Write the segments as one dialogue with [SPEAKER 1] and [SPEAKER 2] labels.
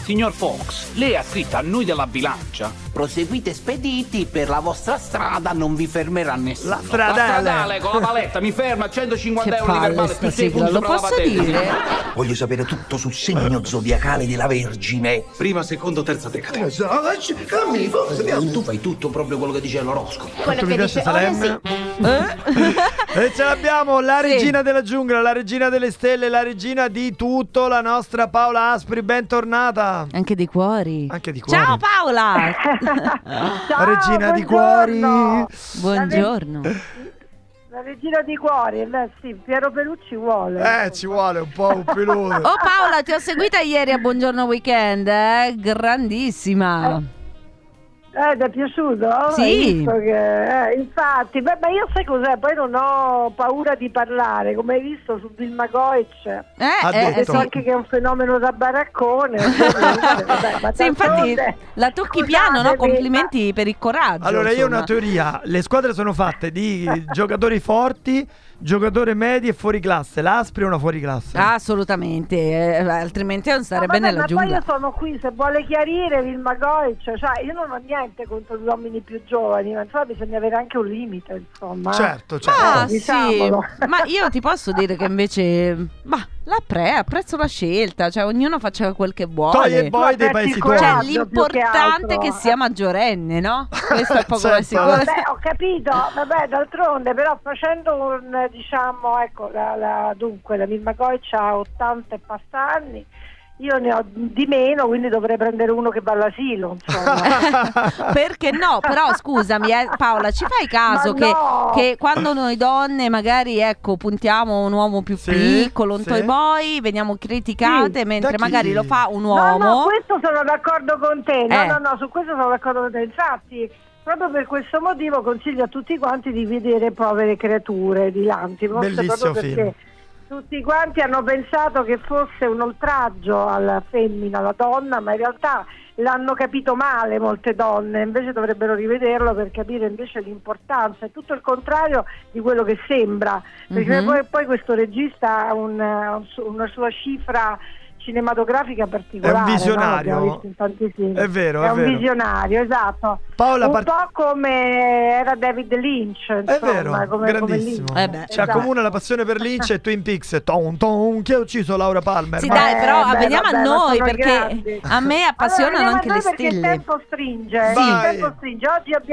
[SPEAKER 1] signor Fox, lei ha scritto a noi della bilancia: proseguite spediti, per la vostra strada non vi fermerà nessuno.
[SPEAKER 2] La stradale
[SPEAKER 1] con la paletta mi ferma, 150
[SPEAKER 3] Che
[SPEAKER 1] euro di
[SPEAKER 3] palle
[SPEAKER 1] verbale
[SPEAKER 3] sta
[SPEAKER 1] più 6
[SPEAKER 3] sigla,
[SPEAKER 1] punti
[SPEAKER 3] lo
[SPEAKER 1] sopra la
[SPEAKER 3] posso
[SPEAKER 1] patente.
[SPEAKER 3] dire?
[SPEAKER 4] Voglio sapere tutto sul segno zodiacale della Vergine.
[SPEAKER 1] Prima, secondo, terza decade.
[SPEAKER 4] Dammi, forse
[SPEAKER 1] Tu fai tutto proprio quello che dice l'oroscopo.
[SPEAKER 2] Quanto mi piace Salemme. E ce l'abbiamo, la regina della giungla, la regina delle stelle, la regina di tutto, la nostra Paola Aspri, bentornata.
[SPEAKER 3] Anche di cuori.
[SPEAKER 2] Anche di cuori.
[SPEAKER 3] Ciao Paola.
[SPEAKER 2] La regina di cuori.
[SPEAKER 3] Buongiorno.
[SPEAKER 5] La regina di cuori, sì, Piero Pelucci vuole.
[SPEAKER 2] Ci vuole un po' un peludo.
[SPEAKER 3] Oh Paola, ti ho seguita ieri a Buongiorno Weekend, grandissima.
[SPEAKER 5] Ti è piaciuto?
[SPEAKER 3] Sì.
[SPEAKER 5] Hai visto che, infatti, ma io sai cos'è? Poi non ho paura di parlare, come hai visto su Vilma Goic.
[SPEAKER 2] Ha detto.
[SPEAKER 5] So anche che è un fenomeno da baraccone. Vabbè, ma
[SPEAKER 3] sì, infatti
[SPEAKER 5] d'altronde,
[SPEAKER 3] la tocchi piano, no? Complimenti per il coraggio.
[SPEAKER 2] Allora, io ho
[SPEAKER 3] insomma.
[SPEAKER 2] una teoria. Le squadre sono fatte di giocatori forti, giocatori medi e fuori classe. L'Aspri è una fuori classe.
[SPEAKER 3] Assolutamente, altrimenti non sarebbe nella
[SPEAKER 5] ma
[SPEAKER 3] giungla.
[SPEAKER 5] poi io sono qui, se vuole chiarire Vilma Goic, cioè io non ho niente contro gli uomini più giovani, ma insomma bisogna avere anche un limite, insomma.
[SPEAKER 2] Certo.
[SPEAKER 3] Ah, sì,
[SPEAKER 5] diciamolo.
[SPEAKER 3] ma io ti posso dire che invece apprezzo la scelta, cioè ognuno faccia quel che vuole.
[SPEAKER 2] Toglie poi dei paesi tuoi.
[SPEAKER 3] Cioè
[SPEAKER 5] Più che
[SPEAKER 3] l'importante è
[SPEAKER 5] altro.
[SPEAKER 3] che sia maggiorenne, no? Questo è poco
[SPEAKER 2] Certo.
[SPEAKER 3] sicuro.
[SPEAKER 5] Vabbè, ho capito, vabbè, d'altronde, però facendo un, diciamo, ecco, dunque la Vilma Goic ha 80 e passa anni, io ne ho di meno, quindi dovrei prendere uno che va all'asilo, insomma.
[SPEAKER 3] Perché no? Però scusami Paola, ci fai caso
[SPEAKER 5] Ma no!
[SPEAKER 3] che quando noi donne magari puntiamo un uomo più
[SPEAKER 2] Sì,
[SPEAKER 3] piccolo, un
[SPEAKER 2] sì.
[SPEAKER 3] toy boy, veniamo criticate,
[SPEAKER 5] Sì.
[SPEAKER 3] mentre
[SPEAKER 2] Da chi?
[SPEAKER 3] magari lo fa un
[SPEAKER 5] No,
[SPEAKER 3] uomo.
[SPEAKER 5] questo sono d'accordo con te,
[SPEAKER 3] Eh.
[SPEAKER 5] no, su questo sono d'accordo con te, infatti proprio per questo motivo consiglio a tutti quanti di vedere Povere creature di Lanti, forse
[SPEAKER 2] Bellissimo
[SPEAKER 5] proprio perché
[SPEAKER 2] film.
[SPEAKER 5] tutti quanti hanno pensato che fosse un oltraggio alla femmina, alla donna, ma in realtà l'hanno capito male molte donne, invece dovrebbero rivederlo per capire invece l'importanza, è tutto il contrario di quello che sembra, perché poi questo regista ha una sua cifra cinematografica particolare.
[SPEAKER 2] È un visionario.
[SPEAKER 5] No? L'abbiamo visto in tanti film.
[SPEAKER 2] È vero,
[SPEAKER 5] è
[SPEAKER 2] è
[SPEAKER 5] un
[SPEAKER 2] vero.
[SPEAKER 5] visionario, esatto.
[SPEAKER 2] Paola,
[SPEAKER 5] un po' come era David Lynch,
[SPEAKER 2] È
[SPEAKER 5] insomma,
[SPEAKER 2] vero,
[SPEAKER 5] come
[SPEAKER 2] grandissimo.
[SPEAKER 5] Lynch.
[SPEAKER 3] beh.
[SPEAKER 2] Ci accomuna la passione per Lynch e Twin Peaks. Chi ha ucciso Laura Palmer?
[SPEAKER 3] Sì,
[SPEAKER 2] Ma-
[SPEAKER 3] dai, però veniamo
[SPEAKER 5] vabbè,
[SPEAKER 3] a
[SPEAKER 5] ma
[SPEAKER 3] noi,
[SPEAKER 5] sono
[SPEAKER 3] perché
[SPEAKER 5] grandi.
[SPEAKER 3] a me appassionano
[SPEAKER 5] Allora,
[SPEAKER 3] anche le
[SPEAKER 5] perché
[SPEAKER 3] stelle.
[SPEAKER 5] il tempo stringe.
[SPEAKER 2] Sì.
[SPEAKER 5] Il tempo stringe.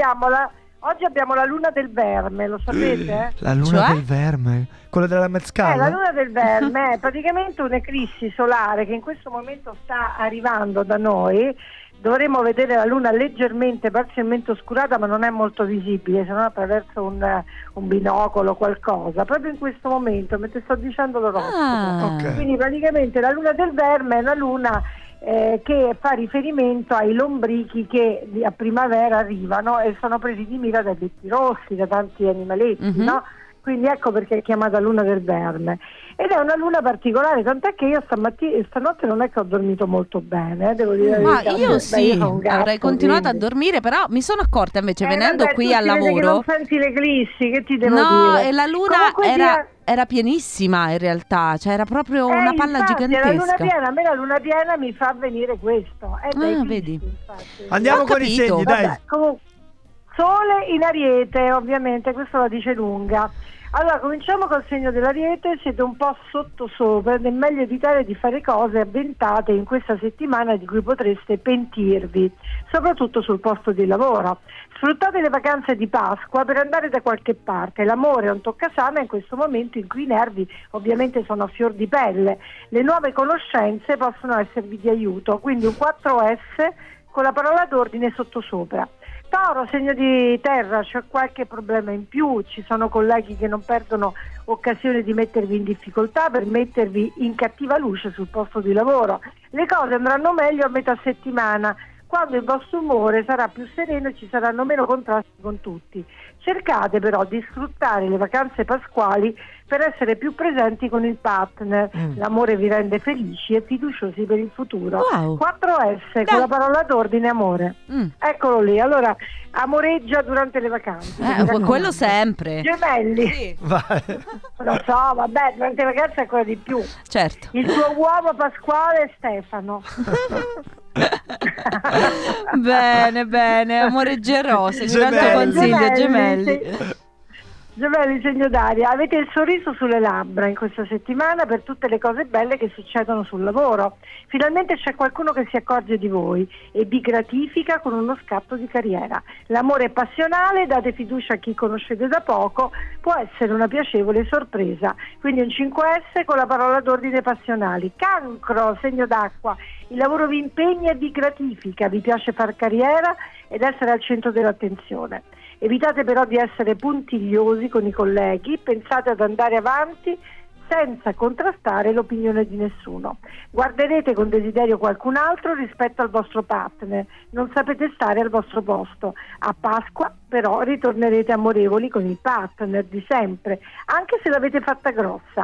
[SPEAKER 5] Oggi abbiamo la luna del verme, lo sapete?
[SPEAKER 2] La luna
[SPEAKER 3] Cioè?
[SPEAKER 2] del verme, quella della
[SPEAKER 5] La
[SPEAKER 2] Mezcala.
[SPEAKER 5] luna del verme è praticamente un'eclissi solare che in questo momento sta arrivando da noi. Dovremmo vedere la luna leggermente, parzialmente oscurata, ma non è molto visibile, se non attraverso un binocolo o qualcosa. Proprio in questo momento, mentre sto dicendo l'oroscopo.
[SPEAKER 2] Ok.
[SPEAKER 5] Quindi praticamente la luna del verme è una luna che fa riferimento ai lombrichi che a primavera arrivano e sono presi di mira dai betti rossi, da tanti animaletti, no? Quindi ecco perché è chiamata luna del verme. Ed è una luna particolare, tant'è che io stanotte non è che ho dormito molto bene, devo dire.
[SPEAKER 3] Ma
[SPEAKER 5] la verità.
[SPEAKER 3] io
[SPEAKER 5] Beh,
[SPEAKER 3] sì,
[SPEAKER 5] sono un gatto,
[SPEAKER 3] avrei continuato
[SPEAKER 5] quindi.
[SPEAKER 3] a dormire, però mi sono accorta invece venendo
[SPEAKER 5] Vabbè,
[SPEAKER 3] qui
[SPEAKER 5] tu
[SPEAKER 3] al
[SPEAKER 5] si vede che
[SPEAKER 3] lavoro.
[SPEAKER 5] non senti l'eclissi, che ti devo
[SPEAKER 3] No,
[SPEAKER 5] dire?
[SPEAKER 3] e la luna
[SPEAKER 5] Comunque
[SPEAKER 3] era pienissima in realtà, cioè era proprio una palla
[SPEAKER 5] infatti, La luna
[SPEAKER 3] gigantesca.
[SPEAKER 5] piena, a me la luna piena mi fa venire questo.
[SPEAKER 3] Vedi.
[SPEAKER 5] Infatti.
[SPEAKER 2] Andiamo
[SPEAKER 3] Ho
[SPEAKER 2] con i
[SPEAKER 3] capito.
[SPEAKER 2] segni, dai.
[SPEAKER 5] Vabbè, comunque, Sole in Ariete, ovviamente, questo la dice lunga. Allora, cominciamo col segno dell'Ariete, siete un po' sottosopra ed è meglio evitare di fare cose avventate in questa settimana di cui potreste pentirvi, soprattutto sul posto di lavoro. Sfruttate le vacanze di Pasqua per andare da qualche parte, l'amore è un toccasana in questo momento in cui i nervi ovviamente sono a fior di pelle, le nuove conoscenze possono esservi di aiuto, quindi un 4S con la parola d'ordine sottosopra. Toro, segno di terra, c'è qualche problema in più, ci sono colleghi che non perdono occasione di mettervi in difficoltà per mettervi in cattiva luce sul posto di lavoro. Le cose andranno meglio a metà settimana, quando il vostro umore sarà più sereno e ci saranno meno contrasti con tutti. Cercate però di sfruttare le vacanze pasquali per essere più presenti con il partner. L'amore vi rende felici e fiduciosi per il futuro. 4S con la parola d'ordine amore. Eccolo lì. Allora, amoreggia durante le vacanze.
[SPEAKER 3] Quello sempre.
[SPEAKER 5] Gemelli.
[SPEAKER 3] Sì.
[SPEAKER 2] Vai.
[SPEAKER 5] Lo so, vabbè, durante le vacanze è ancora di più.
[SPEAKER 3] Certo.
[SPEAKER 5] Il tuo uomo Pasquale è Stefano.
[SPEAKER 3] Bene, amoreggerò. Se mi dà il tuo consiglio, Gemelli.
[SPEAKER 5] Gemelli, segno d'aria, avete il sorriso sulle labbra in questa settimana per tutte le cose belle che succedono sul lavoro. Finalmente c'è qualcuno che si accorge di voi e vi gratifica con uno scatto di carriera. L'amore è passionale, date fiducia a chi conoscete da poco, può essere una piacevole sorpresa. Quindi un 5S con la parola d'ordine passionali. Cancro, segno d'acqua, il lavoro vi impegna e vi gratifica, vi piace far carriera ed essere al centro dell'attenzione. Evitate però di essere puntigliosi con i colleghi, pensate ad andare avanti senza contrastare l'opinione di nessuno. Guarderete con desiderio qualcun altro rispetto al vostro partner, non sapete stare al vostro posto. A Pasqua però ritornerete amorevoli con il partner di sempre, anche se l'avete fatta grossa.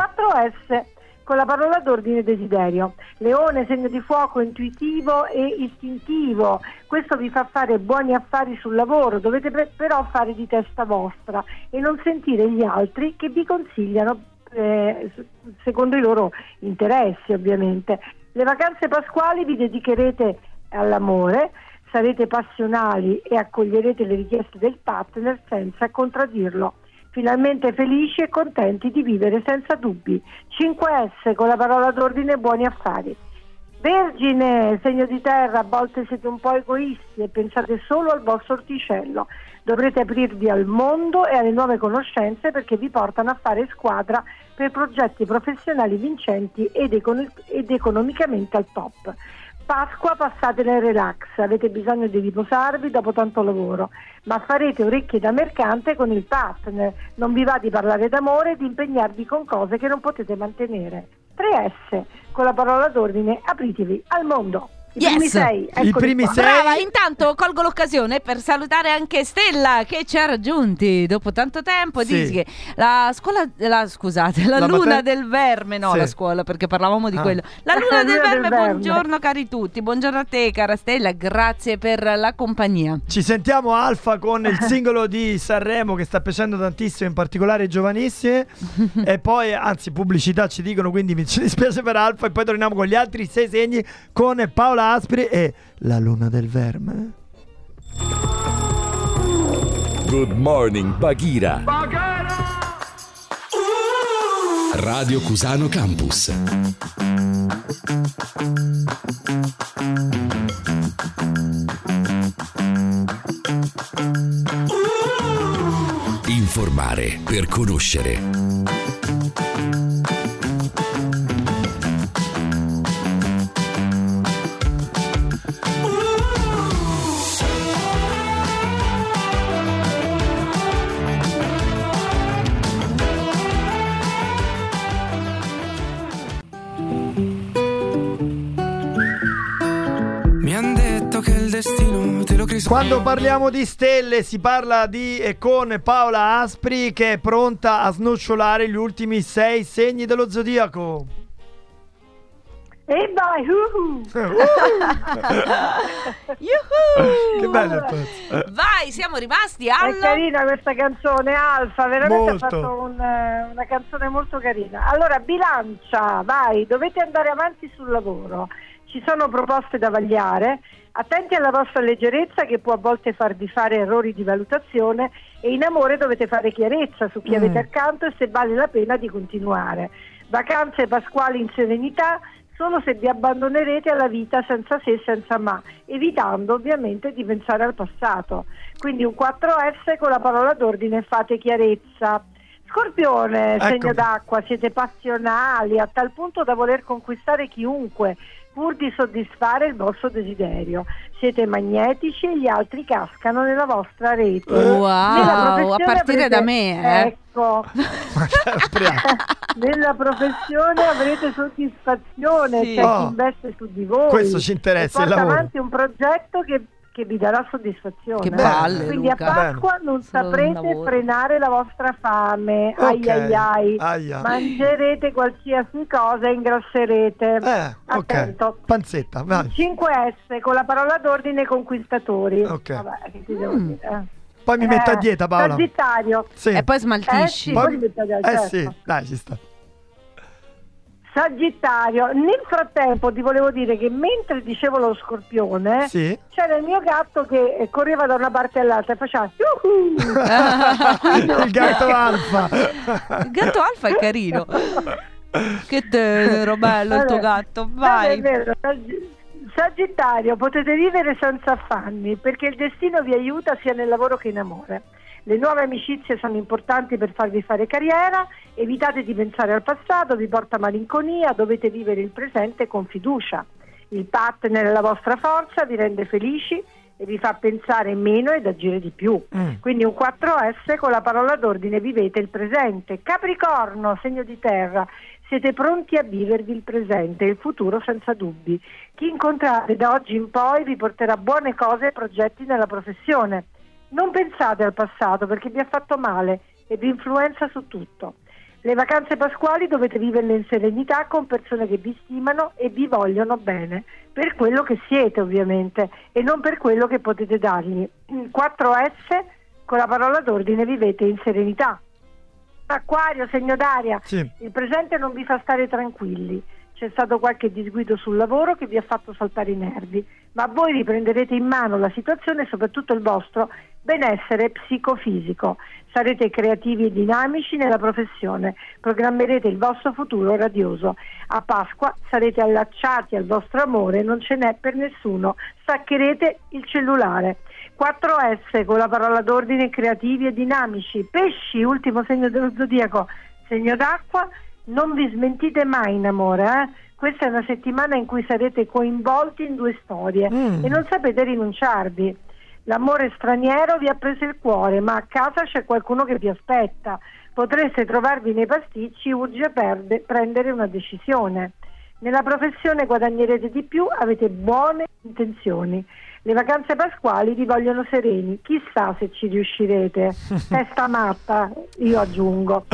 [SPEAKER 5] 4S con la parola d'ordine desiderio. Leone, segno di fuoco, intuitivo e istintivo. Questo vi fa fare buoni affari sul lavoro, dovete però fare di testa vostra e non sentire gli altri che vi consigliano secondo i loro interessi, ovviamente. Le vacanze pasquali vi dedicherete all'amore, sarete passionali e accoglierete le richieste del partner senza contraddirlo. Finalmente felici e contenti di vivere senza dubbi. 5S con la parola d'ordine buoni affari. Vergine, segno di terra, a volte siete un po' egoisti e pensate solo al vostro orticello. Dovrete aprirvi al mondo e alle nuove conoscenze perché vi portano a fare squadra per progetti professionali vincenti ed economicamente al top. Pasqua passate nel relax, avete bisogno di riposarvi dopo tanto lavoro, ma farete orecchie da mercante con il partner, non vi va di parlare d'amore e di impegnarvi con cose che non potete mantenere. 3S, con la parola d'ordine, apritevi al mondo. I
[SPEAKER 2] primi sei.
[SPEAKER 3] Brava, intanto colgo l'occasione per salutare anche Stella che ci ha raggiunti dopo tanto tempo.
[SPEAKER 2] Sì.
[SPEAKER 3] Dici che la luna del verme, no,
[SPEAKER 2] sì.
[SPEAKER 3] La scuola, perché parlavamo di quello. La luna del verme, buongiorno cari tutti, buongiorno a te cara Stella, grazie per la compagnia.
[SPEAKER 2] Ci sentiamo Alfa con il singolo di Sanremo che sta piacendo tantissimo, in particolare ai giovanissimi. E poi, anzi, pubblicità ci dicono, quindi mi ci dispiace per Alfa. E poi torniamo con gli altri 6 segni con Paola Aspri e la luna del verme.
[SPEAKER 6] Good morning Bagheera. Radio Cusano Campus. Informare per conoscere.
[SPEAKER 2] Quando parliamo di stelle si parla di e con Paola Aspri che è pronta a snocciolare gli ultimi 6 segni dello zodiaco.
[SPEAKER 5] E vai,
[SPEAKER 2] Che bello il pezzo.
[SPEAKER 3] Vai, siamo rimasti alla...
[SPEAKER 5] È carina questa canzone, Alfa, veramente
[SPEAKER 2] molto.
[SPEAKER 5] Ha fatto una canzone molto carina. Allora, bilancia, vai, dovete andare avanti sul lavoro. Ci sono proposte da vagliare. Attenti alla vostra leggerezza che può a volte farvi fare errori di valutazione e in amore dovete fare chiarezza su chi avete accanto e se vale la pena di continuare. Vacanze pasquali in serenità solo se vi abbandonerete alla vita senza se e senza ma, evitando ovviamente di pensare al passato. Quindi un 4S con la parola d'ordine fate chiarezza. Scorpione, segno d'acqua, siete passionali a tal punto da voler conquistare chiunque pur di soddisfare il vostro desiderio. Siete magnetici e gli altri cascano nella vostra rete.
[SPEAKER 3] Wow, a partire
[SPEAKER 5] avrete,
[SPEAKER 3] da me,
[SPEAKER 5] Ecco. Nella professione avrete soddisfazione,
[SPEAKER 3] sì.
[SPEAKER 5] c'è chi investe su di voi.
[SPEAKER 2] Questo ci interessa,
[SPEAKER 5] e
[SPEAKER 2] il
[SPEAKER 5] porta
[SPEAKER 2] lavoro.
[SPEAKER 5] avanti un progetto che che vi darà soddisfazione.
[SPEAKER 3] Che palle,
[SPEAKER 5] quindi
[SPEAKER 3] Luca.
[SPEAKER 5] a Pasqua non
[SPEAKER 3] Solo un
[SPEAKER 5] saprete
[SPEAKER 3] lavoro.
[SPEAKER 5] frenare la vostra fame.
[SPEAKER 2] Ok.
[SPEAKER 5] Ai. Mangerete qualsiasi cosa e ingrasserete.
[SPEAKER 2] Ok.
[SPEAKER 5] Attento.
[SPEAKER 2] Panzetta, vai.
[SPEAKER 5] 5S con la parola d'ordine conquistatori.
[SPEAKER 2] Ok.
[SPEAKER 5] Vabbè, che ti devo dire?
[SPEAKER 2] Poi mi metto a dieta, Paola.
[SPEAKER 5] Sagittario.
[SPEAKER 2] Sì.
[SPEAKER 3] E poi smaltisci.
[SPEAKER 5] Sì, poi mi metto a dieta, certo.
[SPEAKER 2] Sì, dai, ci sta.
[SPEAKER 5] Sagittario, nel frattempo ti volevo dire che mentre dicevo lo scorpione,
[SPEAKER 2] Sì.
[SPEAKER 5] c'era il mio gatto che correva da una parte all'altra e faceva "Yuhu!"
[SPEAKER 2] Il gatto alfa.
[SPEAKER 3] Il gatto alfa è carino. Che tenero, bello il tuo gatto. Vai.
[SPEAKER 5] È vero. Sagittario, potete vivere senza affanni perché il destino vi aiuta sia nel lavoro che in amore. Le nuove amicizie sono importanti per farvi fare carriera, evitate di pensare al passato, vi porta malinconia, dovete vivere il presente con fiducia. Il partner è la vostra forza, vi rende felici e vi fa pensare meno ed agire di più. Quindi un 4S con la parola d'ordine, vivete il presente. Capricorno, segno di terra, siete pronti a vivervi il presente e il futuro senza dubbi. Chi incontrate da oggi in poi vi porterà buone cose e progetti nella professione. Non pensate al passato perché vi ha fatto male e vi influenza su tutto. Le vacanze pasquali dovete viverle in serenità con persone che vi stimano e vi vogliono bene, per quello che siete ovviamente e non per quello che potete dargli. 4S con la parola d'ordine, vivete in serenità. Acquario, segno d'aria,
[SPEAKER 2] Sì.
[SPEAKER 5] il presente non vi fa stare tranquilli. C'è stato qualche disguido sul lavoro che vi ha fatto saltare i nervi, ma voi riprenderete in mano la situazione e soprattutto il vostro benessere psicofisico. Sarete creativi e dinamici nella professione, programmerete il vostro futuro radioso. A Pasqua sarete allacciati al vostro amore, non ce n'è per nessuno, staccherete il cellulare. 4S con la parola d'ordine, creativi e dinamici. Pesci, ultimo segno dello zodiaco, segno d'acqua. Non vi smentite mai in amore, Questa è una settimana in cui sarete coinvolti in due storie e non sapete rinunciarvi. L'amore straniero vi ha preso il cuore, ma a casa c'è qualcuno che vi aspetta. Potreste trovarvi nei pasticci, urge prendere una decisione. Nella professione guadagnerete di più, avete buone intenzioni. Le vacanze pasquali vi vogliono sereni, chissà se ci riuscirete. Testa matta, io aggiungo.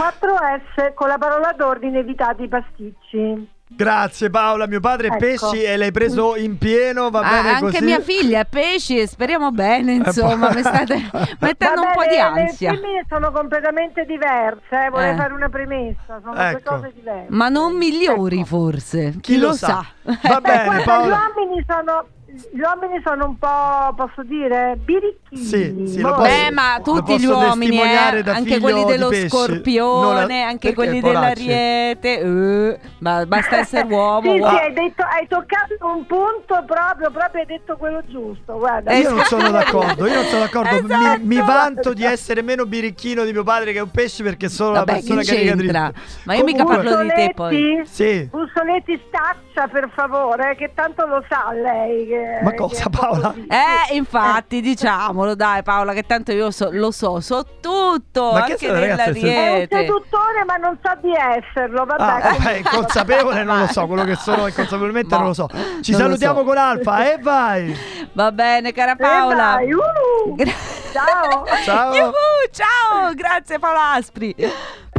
[SPEAKER 5] 4S con la parola d'ordine, evitate i pasticci.
[SPEAKER 2] Grazie Paola, mio padre è pesci e l'hai preso in pieno, va bene
[SPEAKER 3] anche
[SPEAKER 2] così.
[SPEAKER 3] Anche mia figlia è pesci e speriamo bene, insomma, mi state mettendo un po' di ansia.
[SPEAKER 5] Le femmine sono completamente diverse, vorrei fare una premessa, sono due cose diverse.
[SPEAKER 3] Ma non migliori forse, chi lo sa.
[SPEAKER 2] Va bene Paola.
[SPEAKER 5] Gli uomini sono un po', posso dire, birichini.
[SPEAKER 2] Sì, lo posso,
[SPEAKER 3] ma tutti gli uomini, anche quelli dello scorpione, anche quelli dell'ariete. Ma basta essere uomo.
[SPEAKER 5] Sì, hai toccato un punto proprio hai detto quello giusto. Guarda.
[SPEAKER 2] Io non sono d'accordo,
[SPEAKER 3] Esatto.
[SPEAKER 2] mi vanto di essere meno birichino di mio padre che è un pesce perché sono la persona che riga.
[SPEAKER 3] Ma io mica parlo di te poi.
[SPEAKER 2] Sì.
[SPEAKER 5] Bussoletti, staccia per favore, che tanto lo sa lei.
[SPEAKER 2] Ma cosa Paola?
[SPEAKER 3] Infatti diciamolo dai Paola, che tanto io lo so tutto,
[SPEAKER 2] ma
[SPEAKER 3] anche dell'ariete.
[SPEAKER 5] È un seduttore ma non sa di esserlo, vabbè.
[SPEAKER 2] Consapevole non lo so, quello che sono inconsapevolmente non lo so. Ci salutiamo con Alfa e vai.
[SPEAKER 3] Va bene cara Paola.
[SPEAKER 5] Ciao.
[SPEAKER 3] Ciao, grazie Paola Aspri.